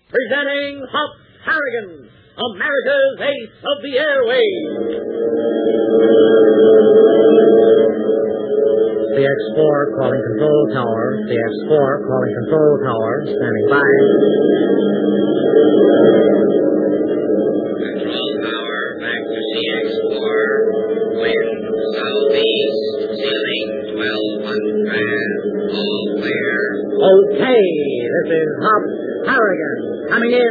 presenting Hop Harrigan, America's Ace of the Airways. CX-4 calling control tower. CX-4 calling control tower. Standing by. Control tower, back to CX-4. Wind, southeast, ceiling 1200. All clear. Okay, this is Hop Harrigan coming in.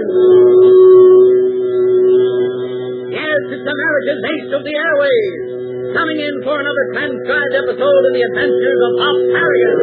Yes, it's America's Ace of the Airways. Coming in for another transcribed episode of the adventures of Hop Harrigan.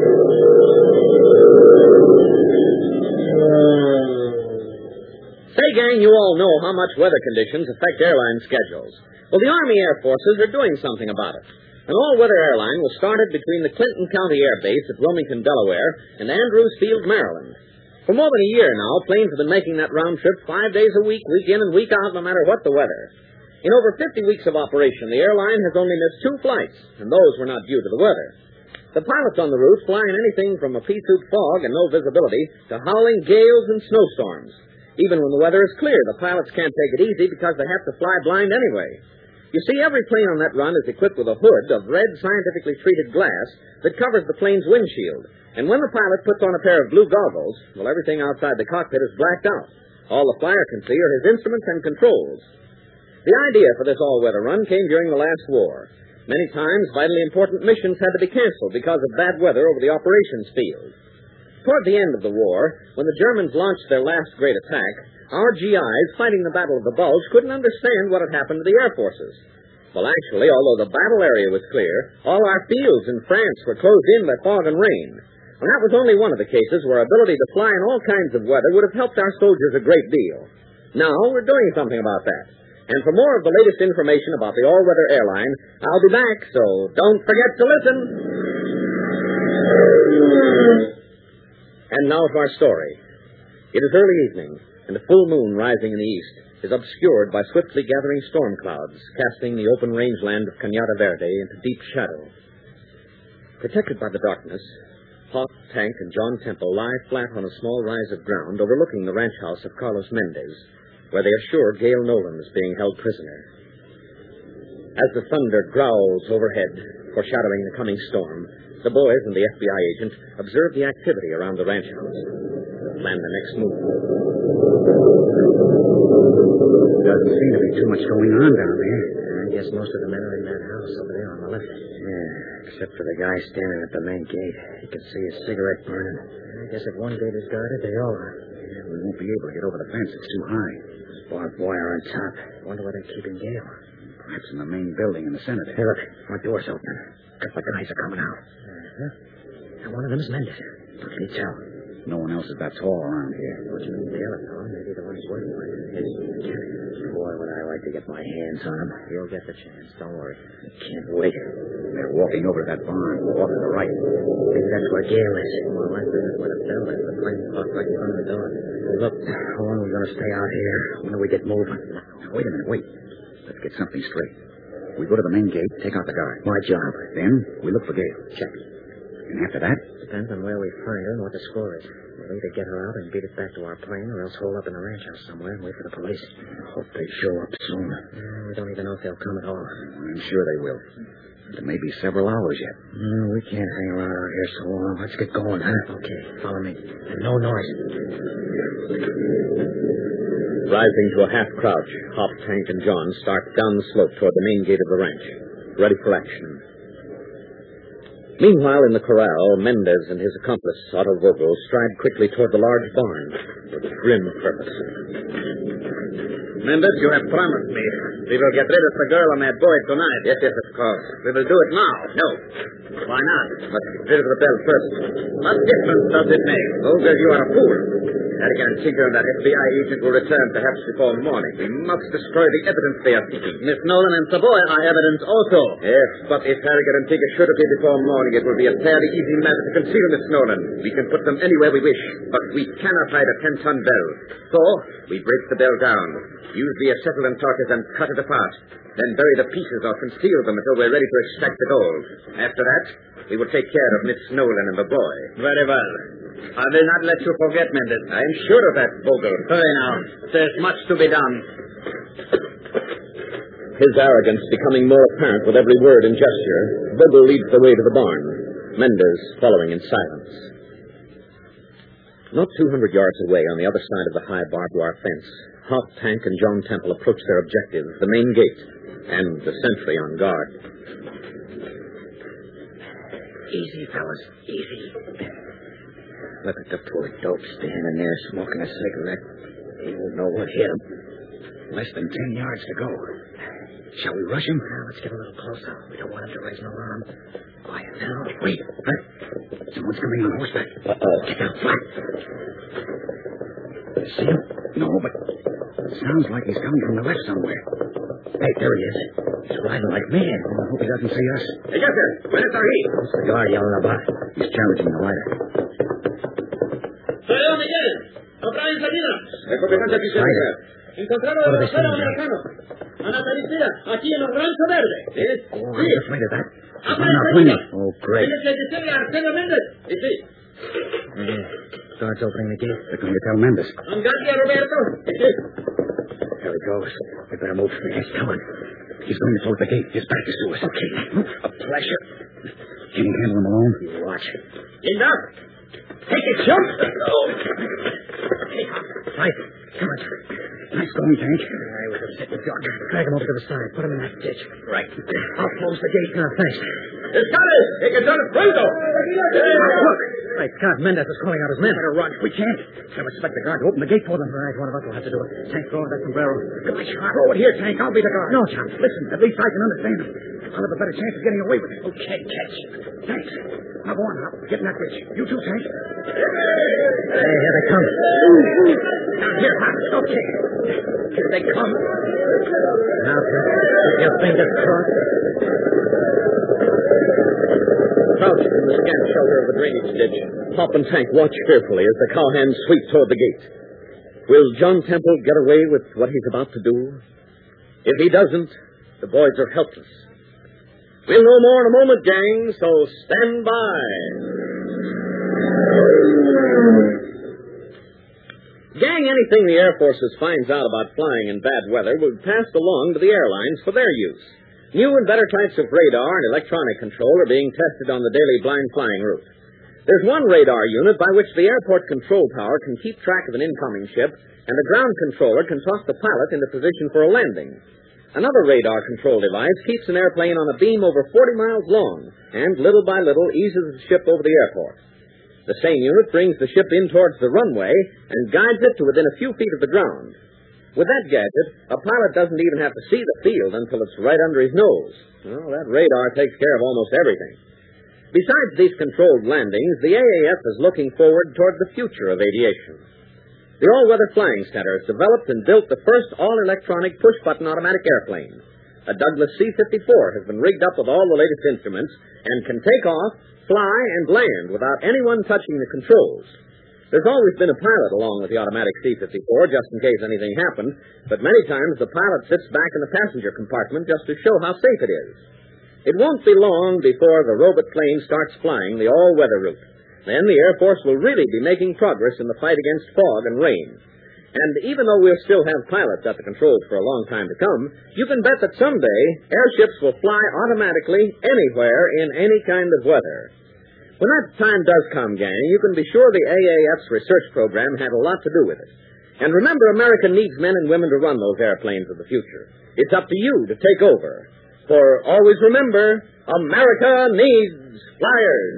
Say, gang, you all know how much weather conditions affect airline schedules. Well, the Army Air Forces are doing something about it. An all-weather airline was started between the Clinton County Air Base at Wilmington, Delaware, and Andrews Field, Maryland. For more than a year now, planes have been making that round trip 5 days a week, week in and week out, no matter what the weather. In over 50 weeks of operation, the airline has only missed 2 flights, and those were not due to the weather. The pilots on the route fly in anything from a pea-soup fog and no visibility to howling gales and snowstorms. Even when the weather is clear, the pilots can't take it easy because they have to fly blind anyway. You see, every plane on that run is equipped with a hood of red, scientifically treated glass that covers the plane's windshield. And when the pilot puts on a pair of blue goggles, well, everything outside the cockpit is blacked out. All the flyer can see are his instruments and controls. The idea for this all-weather run came during the last war. Many times, vitally important missions had to be canceled because of bad weather over the operations field. Toward the end of the war, when the Germans launched their last great attack, our GIs fighting the Battle of the Bulge couldn't understand what had happened to the air forces. Well, actually, although the battle area was clear, all our fields in France were closed in by fog and rain. And that was only one of the cases where ability to fly in all kinds of weather would have helped our soldiers a great deal. Now, we're doing something about that. And for more of the latest information about the all-weather airline, I'll be back, so don't forget to listen. And now for our story. It is early evening, and the full moon rising in the east is obscured by swiftly gathering storm clouds, casting the open rangeland of Cañada Verde into deep shadow. Protected by the darkness, Hop, Tank, and John Temple lie flat on a small rise of ground overlooking the ranch house of Carlos Mendez, where they assure Gail Nolan is being held prisoner. As the thunder growls overhead, foreshadowing the coming storm, the boys and the FBI agent observe the activity around the ranch house. Plan the next move. Doesn't seem to be too much going on down there. I guess most of the men are in that house over there on the left. Yeah, except for the guy standing at the main gate. He can see his cigarette burning. I guess if one gate is guarded, they all are. Yeah, we won't be able to get over the fence. It's too high. Barbed wire on top. Wonder where they're keeping Gale. Perhaps in the main building in the center there. Hey, look. Front door's open. Couple of guys are coming out. And one of them's Mendez. How can you tell? No one else is that tall around here. What you mean, telephone? Maybe the one he's working with. Boy, would I like to get my hands on him. You'll get the chance. Don't worry. I can't wait. They're walking over to that barn. Off to the right. Maybe that's where Gale is. Well, that's where the bell is. The plane parked right in front of the door. Hey, look, how long are we going to stay out here? When do we get moving? Now, wait a minute, wait. Let's get something straight. We go to the main gate, take out the guard. My job. Then we look for Gale. Check. And after that? Depends on where we find her and what the score is. We'll either get her out and beat it back to our plane, or else hold up in the ranch house somewhere and wait for the police. I hope they show up soon. We don't even know if they'll come at all. I'm sure they will. There may be several hours yet. We can't hang around out here so long. Let's get going, huh? Okay, follow me. And no noise. Rising to a half crouch, Hop, Tank, and John start down the slope toward the main gate of the ranch, ready for action. Meanwhile, in the corral, Mendez and his accomplice, Otto Vogel, stride quickly toward the large barn with grim purpose. Mendez, you have promised me. We will get rid of the girl and that boy tonight. Yes, of course. We will do it now. No. Why not? Let's get rid of the bell first. What difference does it make? Vogel, you are a fool. Harrigan and Tigger and that FBI agent will return perhaps before morning. We must destroy the evidence they are seeking. Miss Nolan and Savoy are evidence also. Yes, but if Harrigan and Tigger should appear before morning, it will be a fairly easy matter to conceal Miss Nolan. We can put them anywhere we wish, but we cannot hide a 10-ton bell. So, we break the bell down, use the acetylene torches and cut it apart, then bury the pieces or conceal them until we're ready to extract the gold. After that, we will take care of Miss Nolan and the boy. Very well. I will not let you forget, Mendez. I am sure of that, Vogel. Hurry now. There's much to be done. His arrogance becoming more apparent with every word and gesture, Vogel leads the way to the barn, Mendez following in silence. Not 200 yards away on the other side of the high barbed wire fence, Hop, Tank, and John Temple approach their objective, the main gate, and the sentry on guard. Easy, fellas. Easy. Look at the poor dope standing there smoking a cigarette. He won't know what hit him. Less than 10 yards to go. Shall we rush him? Now, let's get a little closer. We don't want him to raise an alarm. Quiet now. Wait. Huh? Someone's coming on horseback. Uh-oh. Get down flat. See him? No, but it sounds like he's coming from the left somewhere. Hey, there he is. He's riding like mad. I hope he doesn't see us. Hey, yes, sir. Where is he? What's the guard yelling about? He's challenging the rider. Soy yo, Miguel. Otra enseguida. Encontraron el rosero americano. A la policía, aquí en el Rancho Verde. ¿Sí? Oh, I'm afraid of that. Habla I'm not enseguida. winning. Oh, great. Tiene que decirle a Arsenio Méndez. ¿Y sí? Guard's opening the gate. They're going to tell Mendes. Angalia, Roberto. ¿Y sí? There he goes. We better move. He's coming. He's going to close the gate. His back is to us. Okay. A pleasure. Can you handle him alone? You watch. Linda. Take it, jump! Right. Come on. Nice going, Tank. I was a sitting duck. Drag him over to the side. Put him in that ditch. Right. I'll close the gate. Thanks. Escale. Hay que echarle pronto. Look! Right, God, Mendez is calling out his men. Better run. We can't. I'll expect the guard to open the gate for them. All right, one of us will have to do it. Tank, throw that sombrero. Come on, throw it here, Tank. I'll be the guard. No, John. Listen, at least I can understand him. I'll have a better chance of getting away with it. Okay, catch. Thanks. Now go on, Hop. Get in that bridge. You too, Tank. Hey, here they come. Down here, Hop. Okay. Here they come. Now, keep your fingers crossed. Crouched in the scant shelter of the drainage ditch, Hop and Tank watch fearfully as the cowhands sweep toward the gate. Will John Temple get away with what he's about to do? If he doesn't, the boys are helpless. We'll know more in a moment, gang, so stand by. Gang, anything the Air Forces finds out about flying in bad weather will be passed along to the airlines for their use. New and better types of radar and electronic control are being tested on the daily blind flying route. There's one radar unit by which the airport control tower can keep track of an incoming ship, and the ground controller can toss the pilot into position for a landing. Another radar control device keeps an airplane on a beam over 40 miles long, and little by little eases the ship over the airport. The same unit brings the ship in towards the runway and guides it to within a few feet of the ground. With that gadget, a pilot doesn't even have to see the field until it's right under his nose. Well, that radar takes care of almost everything. Besides these controlled landings, the AAF is looking forward toward the future of aviation. The All-Weather Flying Center has developed and built the first all-electronic push-button automatic airplane. A Douglas C-54 has been rigged up with all the latest instruments and can take off, fly, and land without anyone touching the controls. There's always been a pilot along with the automatic C-54, just in case anything happened, but many times the pilot sits back in the passenger compartment just to show how safe it is. It won't be long before the robot plane starts flying the all-weather route. Then the Air Force will really be making progress in the fight against fog and rain. And even though we'll still have pilots at the controls for a long time to come, you can bet that someday airships will fly automatically anywhere in any kind of weather. When that time does come, gang, you can be sure the AAF's research program had a lot to do with it. And remember, America needs men and women to run those airplanes of the future. It's up to you to take over. For always remember, America needs flyers.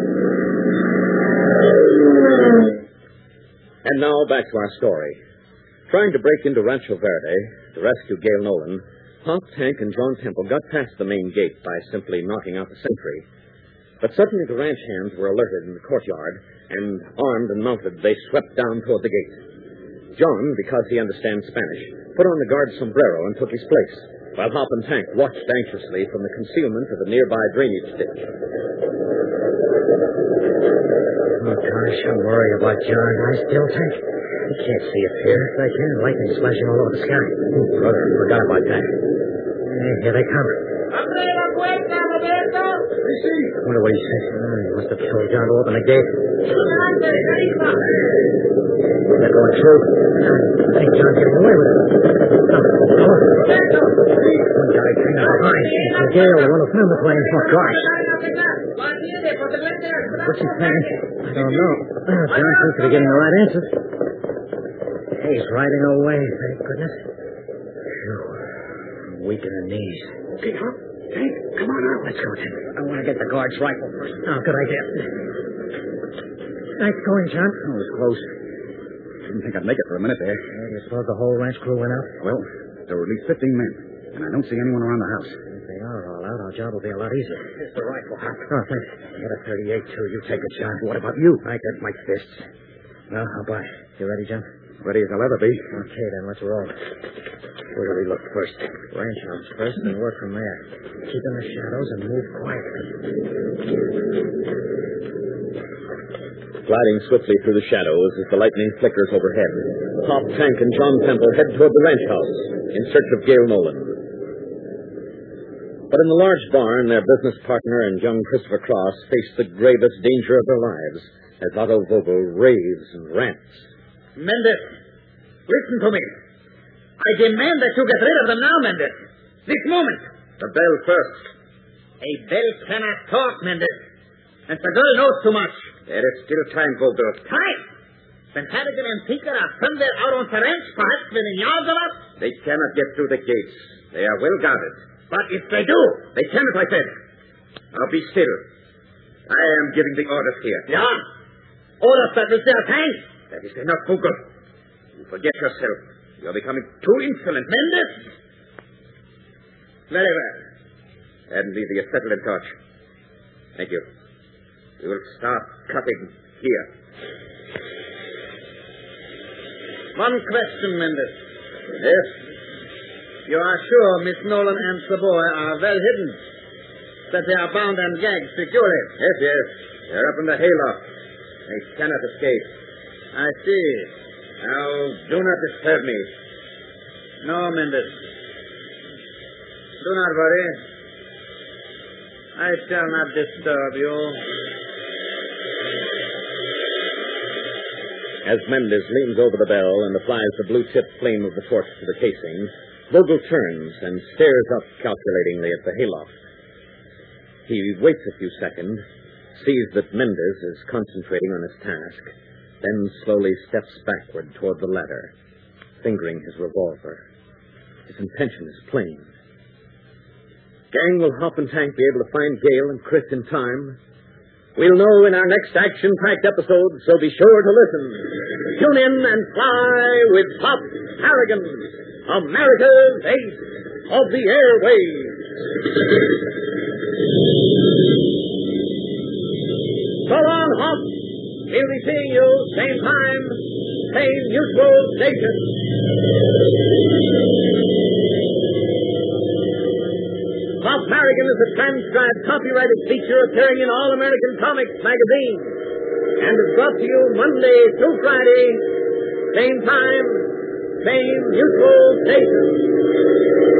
And now back to our story. Trying to break into Rancho Verde to rescue Gail Nolan, Hop, Tank, and John Temple got past the main gate by simply knocking out the sentry. But suddenly the ranch hands were alerted in the courtyard, and armed and mounted, they swept down toward the gate. John, because he understands Spanish, put on the guard's sombrero and took his place, while Hop and Tank watched anxiously from the concealment of a nearby drainage ditch. Oh, gosh, I'm worried about John. I still think. He can't see up here. If I can, lightning's flashing all over the sky. Oh, brother, forgot about that. Hey, here they come. ¡Abre la puerta, Roberto! I wonder what he said. He must have told John to open the gate. They're going through. I think John's getting away with it. One guy trained out behind. It's Gale, the one who found the plane. Oh, gosh. What's he saying? I don't know. John seems to be getting the right answer. He's riding away, thank goodness. Phew. I'm weak in the knees. Okay, Hop. Hank, come on out. Let's go, Tim. I want to get the guard's rifle first. Oh, good idea. Nice going, John. Oh, it was close. Didn't think I'd make it for a minute there. You suppose the whole ranch crew went out? Well, there were at least 15 men, and I don't see anyone around the house. If they are all out, our job will be a lot easier. Here's the rifle, Hop. Oh, thanks. I got a 38, too. You take it, John. What about you? I got my fists. Well, how about it? You ready, John? Ready as I'll ever be. Okay, then let's roll. Where do we look first? Ranch house first, and work from there. Keep in the shadows and move quietly. Gliding swiftly through the shadows as the lightning flickers overhead, Hop, Tank, and John Temple head toward the ranch house in search of Gale Nolan. But in the large barn, their business partner and young Christopher Cross face the gravest danger of their lives as Otto Vogel raves and rants. Mendes, listen to me. I demand that you get rid of them now, Mendes. This moment. The bell first. A bell cannot talk, Mendes. And the girl knows too much. There is still time, Vogel. Time? When Harrigan and Tinker are somewhere out on the ranch, perhaps within yards of us? They cannot get through the gates. They are well guarded. But if they do? They cannot, I said. Now be still. I am giving the orders here. Yeah? Orders that will still time? That is enough, Vogel. You forget yourself. You're becoming too insolent. Mendes! Very well. And leave the acetylene torch. Thank you. We will start cutting here. One question, Mendes. Yes? You are sure Miss Nolan and the boy are well hidden? That they are bound and gagged securely? Yes, yes. They're up in the hayloft. They cannot escape. I see. Now, do not disturb me. No, Mendes. Do not worry. I shall not disturb you. As Mendes leans over the bell and applies the blue-tipped flame of the torch to the casing, Vogel turns and stares up calculatingly at the hayloft. He waits a few seconds, sees that Mendes is concentrating on his task, then slowly steps backward toward the ladder, fingering his revolver. His intention is plain. Gang, will Hop and Tank be able to find Gale and Chris in time? We'll know in our next action-packed episode, so be sure to listen. Tune in and fly with Hop Harrigan, America's ace of the airwaves. So long, Hop. We'll be seeing you same time, same neutral station. Hop Harrigan is a transcribed copyrighted feature appearing in All American Comics magazine and is brought to you Monday through Friday, same time, same neutral station.